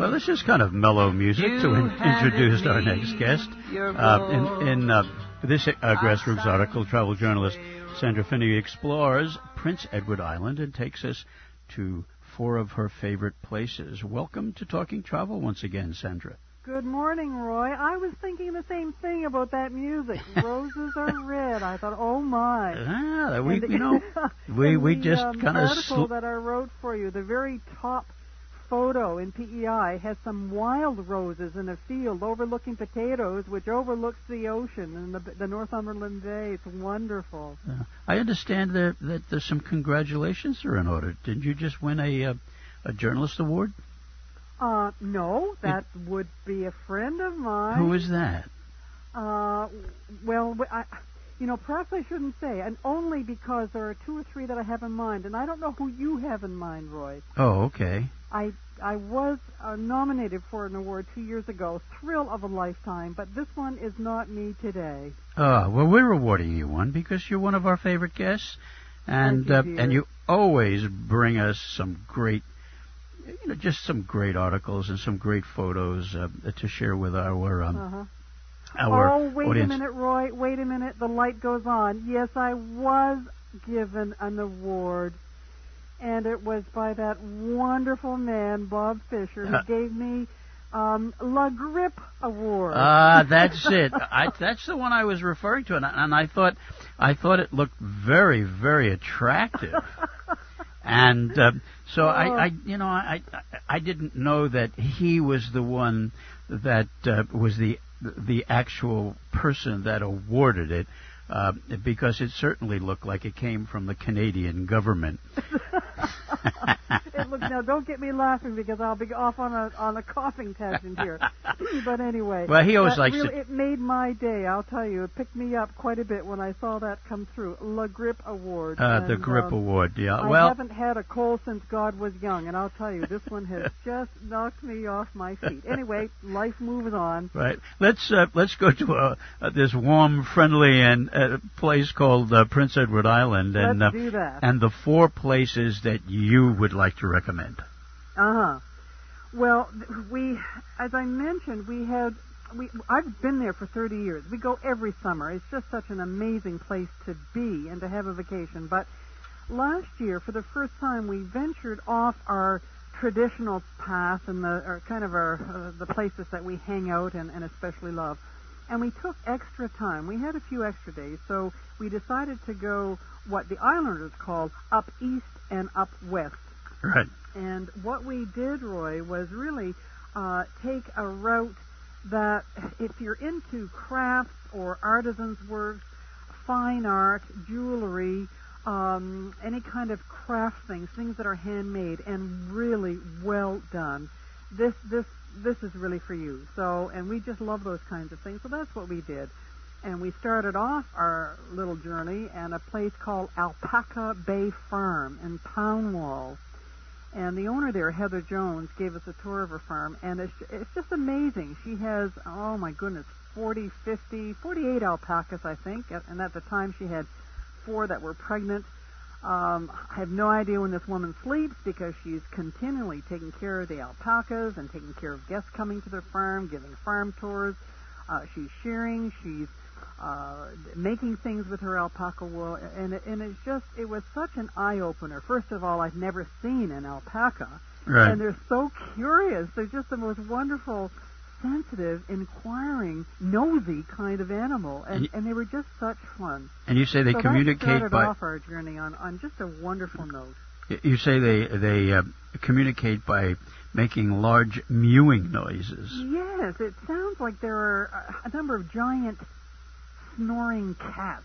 Well, this is kind of mellow music to introduce our next guest. In this Grassroots article, travel journalist Sandra Finney explores Prince Edward Island and takes us to 4 of her favorite places. Welcome to Talking Travel once again, Sandra. Good morning, Roy. I was thinking the same thing about that music. Roses are red. I thought, oh my. We just kind of. The article that I wrote for you, the very top photo in PEI has some wild roses in a field overlooking potatoes, which overlooks the ocean and the Northumberland Bay. It's wonderful. I understand that there's some congratulations are in order. Didn't you just win a journalist award? No, that would be a friend of mine. Who is that? Perhaps I shouldn't say, and only because there are 2 or 3 that I have in mind, and I don't know who you have in mind, Roy. Oh, okay. I was nominated for an award 2 years ago, thrill of a lifetime, but this one is not me today. Well, we're awarding you one because you're one of our favorite guests, and you always bring us some great, just some great articles and some great photos to share with our wait audience. A minute, Roy. Wait a minute. The light goes on. Yes, I was given an award, and it was by that wonderful man, Bob Fisher, who gave me La Grippe Award. That's it. That's the one I was referring to, and I thought it looked very, very attractive. And so I didn't know that he was the one that was the actual person that awarded it, because it certainly looked like it came from the Canadian government. Now, don't get me laughing because I'll be off on a coughing tangent here. But anyway, well, he always likes it made my day. I'll tell you, it picked me up quite a bit when I saw that come through. La Grippe Award. The Grippe Award, yeah. I haven't had a cold since God was young, and I'll tell you, this one has just knocked me off my feet. Anyway, life moves on. Right. Let's go to this warm, friendly, and place called Prince Edward Island, Let's do that. And the 4 places that you would like to recommend. Well, as I mentioned, I've been there for 30 years. We go every summer. It's just such an amazing place to be and to have a vacation. But last year, for the first time, we ventured off our traditional path and the places that we hang out and especially love. And we took extra time. We had a few extra days, so we decided to go what the islanders call up east and up west. Right. And what we did, Roy, was really take a route that if you're into crafts or artisans' works, fine art, jewelry, any kind of craft things that are handmade and really well done, this is really for you. So, and we just love those kinds of things. So that's what we did. And we started off our little journey at a place called Alpaca Bay Farm in Poundwall. And the owner there, Heather Jones, gave us a tour of her farm. And it's just amazing. She has, 40, 50, 48 alpacas, I think. And at the time she had 4 that were pregnant. I have no idea when this woman sleeps because she's continually taking care of the alpacas and taking care of guests coming to their farm, giving farm tours. She's shearing. She's making things with her alpaca wool, and it was such an eye-opener. First of all, I've never seen an alpaca, right. And they're so curious. They're just the most wonderful, sensitive, inquiring, nosy kind of animal, and they were just such fun. And you say they communicate that started off our journey on just a wonderful note. You say they communicate by making large mewing noises. Yes, it sounds like there are a number of giant snoring cats.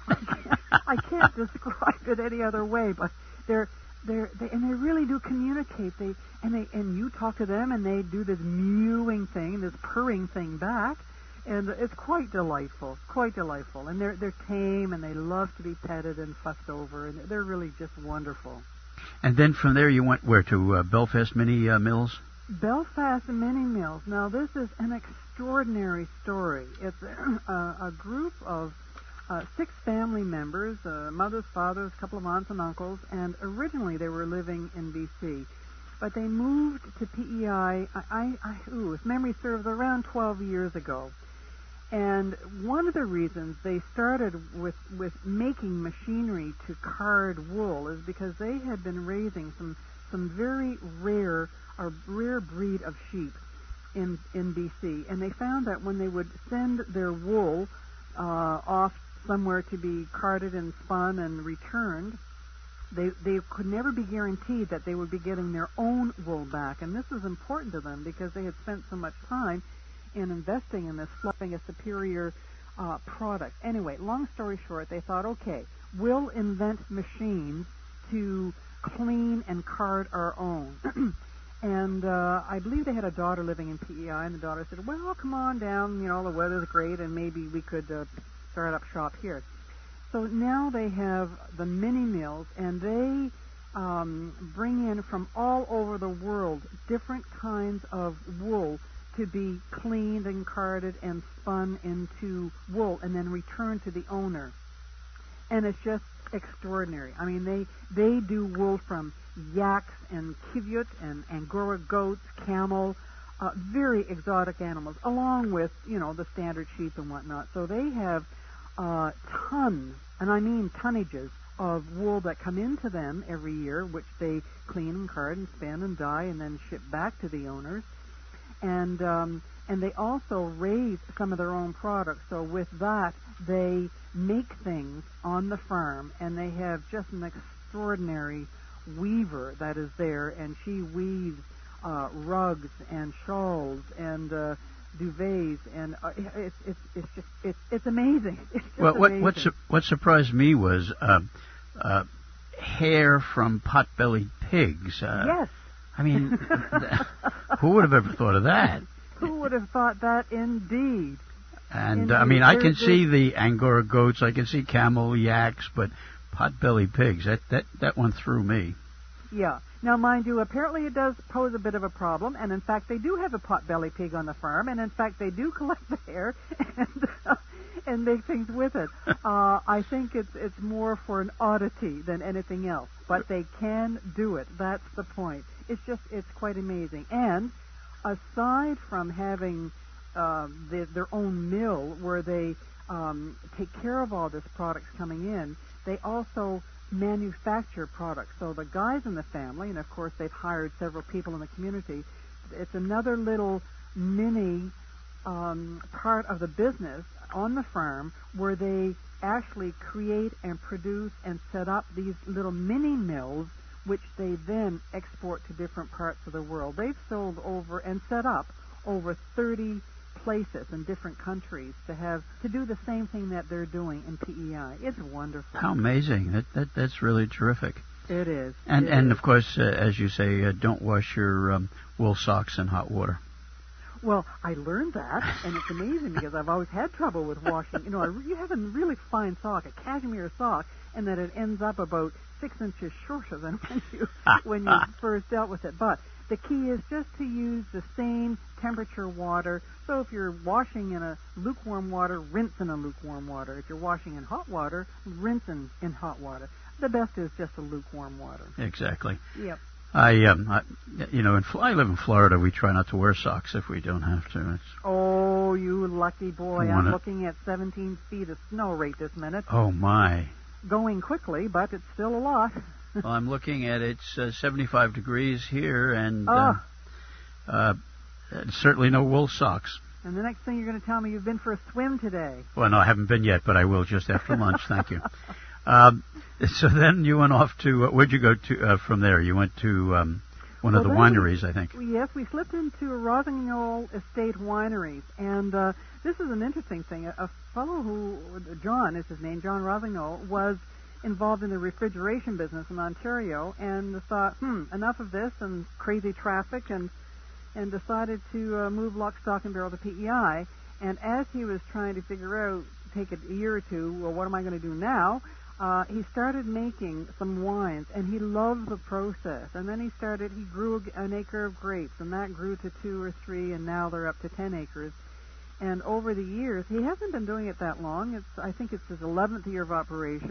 I can't describe it any other way, but they really do communicate. And you talk to them, and they do this mewing thing, this purring thing back, and it's quite delightful, And they're tame, and they love to be petted and fussed over, and they're really just wonderful. And then from there you went where, to Belfast Mini Mills? Belfast Mini Mills. Now this is an extraordinary story. It's a group of 6 family members, mothers, fathers, a couple of aunts and uncles, and originally they were living in B.C. But they moved to PEI, if memory serves, around 12 years ago. And one of the reasons they started with making machinery to card wool is because they had been raising some very rare breed of sheep in BC, and they found that when they would send their wool off somewhere to be carded and spun and returned, they could never be guaranteed that they would be getting their own wool back. And this was important to them because they had spent so much time in investing in this, fluffing a superior product. Anyway, long story short, they thought, okay, we'll invent machines to clean and card our own. And I believe they had a daughter living in PEI, and the daughter said, well, come on down, the weather's great, and maybe we could start up shop here. So now they have the mini mills, and they bring in from all over the world different kinds of wool to be cleaned and carded and spun into wool and then returned to the owner. And it's just extraordinary. I mean, they do wool from yaks and kivyut and Angora goats, camel, very exotic animals, along with, the standard sheep and whatnot. So they have tons, and I mean tonnages, of wool that come into them every year, which they clean and card and spin and dye and then ship back to the owners. And they also raise some of their own products. So with that, they make things on the farm, and they have just an extraordinary weaver that is there, and she weaves rugs and shawls and duvets, and it's amazing. It's just amazing. What surprised me was hair from pot-bellied pigs. Yes. I mean, who would have ever thought of that? Who would have thought that, indeed? And, indeed. I mean, I can see the Angora goats, I can see camel, yaks, but pot-bellied pigs, that one threw me. Yeah. Now, mind you, apparently it does pose a bit of a problem, and in fact, they do have a pot-bellied pig on the farm, and in fact, they do collect the hair and make things with it. I think it's more for an oddity than anything else, but they can do it. That's the point. It's quite amazing. And aside from having their own mill where they take care of all this products coming in, they also manufacture products. So the guys in the family, and of course they've hired several people in the community, it's another little mini part of the business on the farm where they actually create and produce and set up these little mini mills, which they then export to different parts of the world. They've sold over and set up over 30 places in different countries to do the same thing that they're doing in PEI. It's wonderful. How amazing. That's really terrific. It is. And of course, as you say, don't wash your wool socks in hot water. Well, I learned that, and it's amazing because I've always had trouble with washing. You have a really fine sock, a cashmere sock, and that it ends up about 6 inches shorter than when you first dealt with it. But the key is just to use the same temperature water. So if you're washing in a lukewarm water, rinse in a lukewarm water. If you're washing in hot water, rinse in hot water. The best is just a lukewarm water. Exactly. Yep. I live in Florida. We try not to wear socks if we don't have to. Oh, you lucky boy. I'm looking at 17 feet of snow right this minute. Oh, my. Going quickly, but it's still a lot. Well, I'm looking at it's 75 degrees here, and certainly no wool socks. And the next thing you're going to tell me, you've been for a swim today. Well, no, I haven't been yet, but I will just after lunch. Thank you. So then you went off to, where'd you go to from there? You went to one of the wineries, I think. Yes, we slipped into Rossignol Estate Wineries, and this is an interesting thing. A fellow who, John is his name, John Rossignol, was involved in the refrigeration business in Ontario, and thought, enough of this and crazy traffic, and decided to move lock, stock, and barrel to PEI. And as he was trying to figure out, take a year or two, well, what am I going to do now? He started making some wines, and he loved the process. And then he grew an acre of grapes, and that grew to 2 or 3, and now they're up to 10 acres. And over the years, he hasn't been doing it that long. I think it's his 11th year of operation,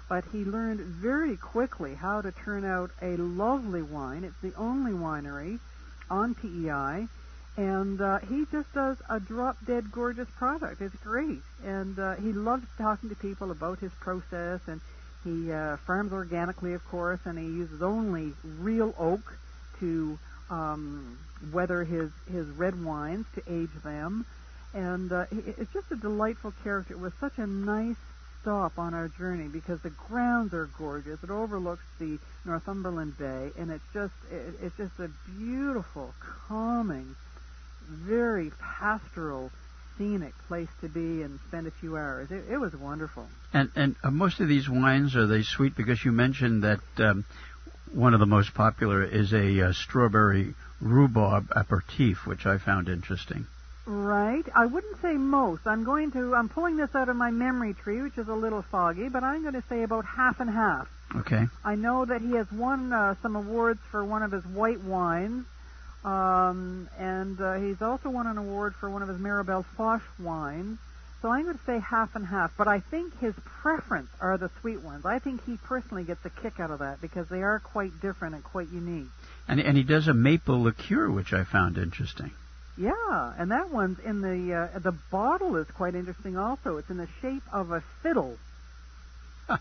but he learned very quickly how to turn out a lovely wine. It's the only winery on PEI, and he just does a drop-dead gorgeous product. It's great, and he loves talking to people about his process, and he farms organically, of course, and he uses only real oak to weather his red wines, to age them. And it's just a delightful character. It was such a nice stop on our journey because the grounds are gorgeous. It overlooks the Northumberland Bay, and it's just a beautiful, calming, very pastoral, scenic place to be and spend a few hours. It was wonderful. And most of these wines, are they sweet? Because you mentioned that one of the most popular is a strawberry rhubarb aperitif, which I found interesting. Right. I wouldn't say most. I'm pulling this out of my memory tree, which is a little foggy, but I'm going to say about half and half. Okay. I know that he has won some awards for one of his white wines, and he's also won an award for one of his Maribel Foch wines. So I'm going to say half and half, but I think his preference are the sweet ones. I think he personally gets a kick out of that because they are quite different and quite unique. And he does a maple liqueur, which I found interesting. Yeah, and that one's in the bottle is quite interesting also. It's in the shape of a fiddle. Huh.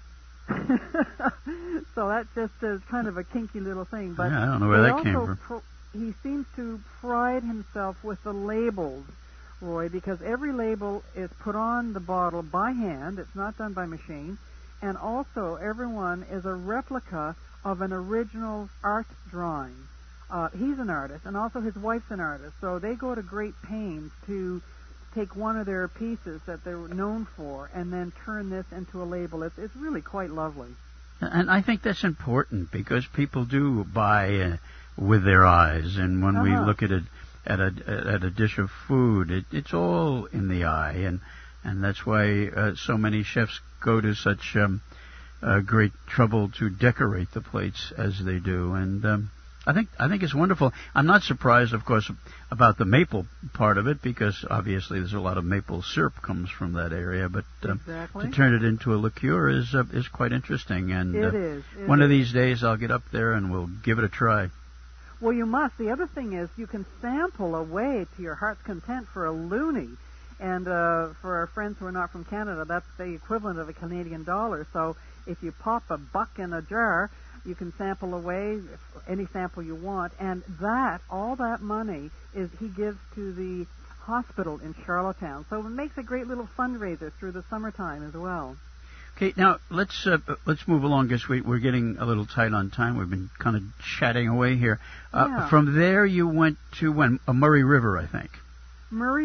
So that just is kind of a kinky little thing. But yeah, I don't know where that came from. He seems to pride himself with the labels, Roy, because every label is put on the bottle by hand. It's not done by machine. And also, everyone is a replica of an original art drawing. He's an artist, and also his wife's an artist, so they go to great pains to take one of their pieces that they're known for and then turn this into a label. It's really quite lovely. And I think that's important because people do buy with their eyes, and when we look at a dish of food, it's all in the eye, and that's why so many chefs go to such great trouble to decorate the plates as they do, and I think it's wonderful. I'm not surprised, of course, about the maple part of it because obviously there's a lot of maple syrup comes from that area. But exactly. To turn it into a liqueur is quite interesting. And it is. One of these days I'll get up there and we'll give it a try. Well, you must. The other thing is you can sample away to your heart's content for a loonie. And for our friends who are not from Canada, that's the equivalent of a Canadian dollar. So if you pop a buck in a jar, you can sample away any sample you want, and all that money he gives to the hospital in Charlottetown. So it makes a great little fundraiser through the summertime as well. Okay, now let's move along because we're getting a little tight on time. We've been kind of chatting away here. Yeah. From there, you went to Murray River, I think. Murray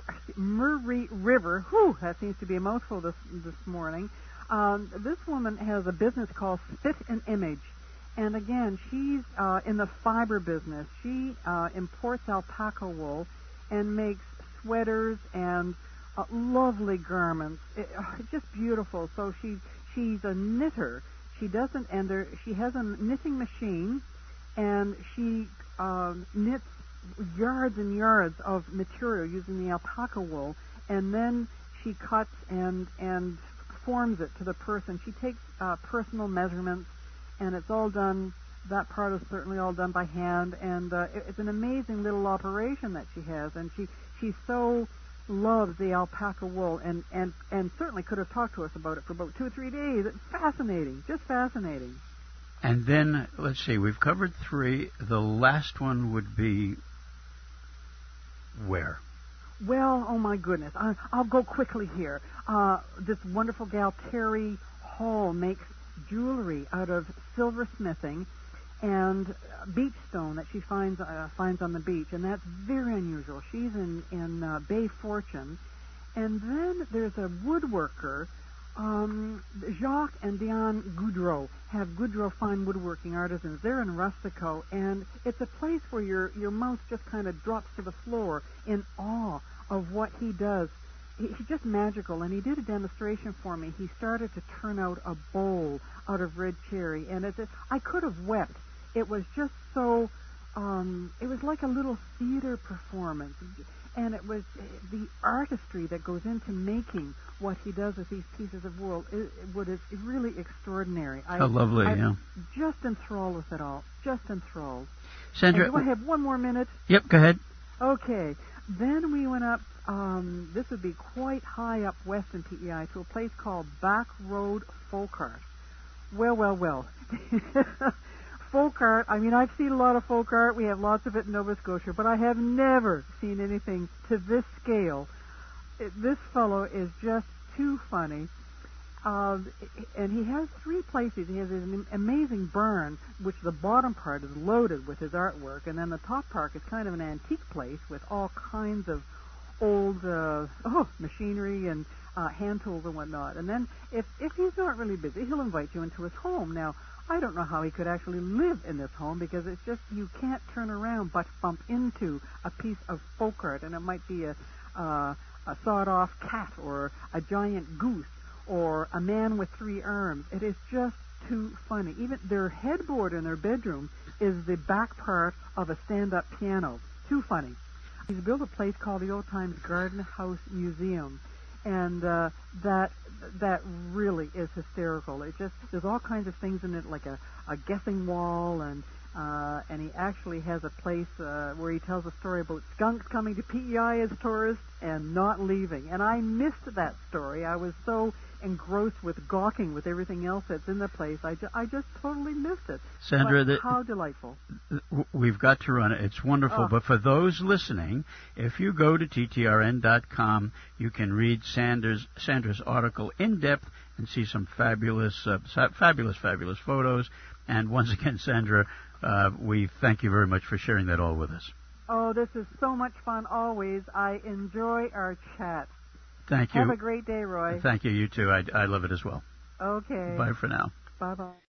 River. Whew, that seems to be a mouthful this morning. This woman has a business called Spit and Image, and again, she's in the fiber business. She imports alpaca wool and makes sweaters and lovely garments. It's just beautiful. So she's a knitter. She has a knitting machine, and she knits yards and yards of material using the alpaca wool, and then she cuts and forms it to the person. She takes personal measurements, and it's all done. That part is certainly all done by hand, and it's an amazing little operation that she has. And she so loves the alpaca wool, and certainly could have talked to us about it for about 2 or 3 days. It's fascinating, just fascinating. And then let's see, we've covered 3. The last one would be where? Well, oh my goodness, I'll go quickly here. This wonderful gal, Terry Hall, makes jewelry out of silversmithing and beach stone that she finds on the beach, and that's very unusual. She's in Bay Fortune. And then there's a woodworker, Jacques and Diane Goudreau have Goudreau Fine Woodworking Artisans. They're in Rustico, and it's a place where your mouth just kind of drops to the floor in awe of what he does. He's just magical, and he did a demonstration for me. He started to turn out a bowl out of red cherry, and I could have wept. It was just so it was like a little theater performance, and it was the artistry that goes into making what he does with these pieces of wool. It is really extraordinary. How lovely, yeah. Just enthralled with it all. Just enthralled. Sandra, do I have one more minute? Yep, go ahead. Okay. Then we went up, this would be quite high up west in PEI, to a place called Back Road Folk Art. Well. Folk art, I mean, I've seen a lot of folk art. We have lots of it in Nova Scotia, but I have never seen anything to this scale. This fellow is just too funny. And he has three places. He has an amazing barn, which the bottom part is loaded with his artwork, and then the top part is kind of an antique place with all kinds of old machinery and hand tools and whatnot. And then if he's not really busy, he'll invite you into his home. Now, I don't know how he could actually live in this home, because it's just, you can't turn around but bump into a piece of folk art, and it might be a sawed-off cat or a giant goose or a man with three arms. It is just too funny. Even their headboard in their bedroom is the back part of a stand-up piano. Too funny. He's built a place called the Old Times Garden House Museum, and that really is hysterical. It just, there's all kinds of things in it, like a guessing wall, and he actually has a place where he tells a story about skunks coming to PEI as tourists and not leaving. And I missed that story. I was so engrossed with gawking with everything else that's in the place. I just totally missed it. Sandra, how delightful. We've got to run it. It's wonderful. But for those listening, if you go to TTRN.com, you can read Sandra's article in depth and see some fabulous photos. And once again, Sandra, we thank you very much for sharing that all with us. Oh, this is so much fun always. I enjoy our chat. Thank you. Have a great day, Roy. Thank you. You too. I love it as well. Okay. Bye for now. Bye-bye.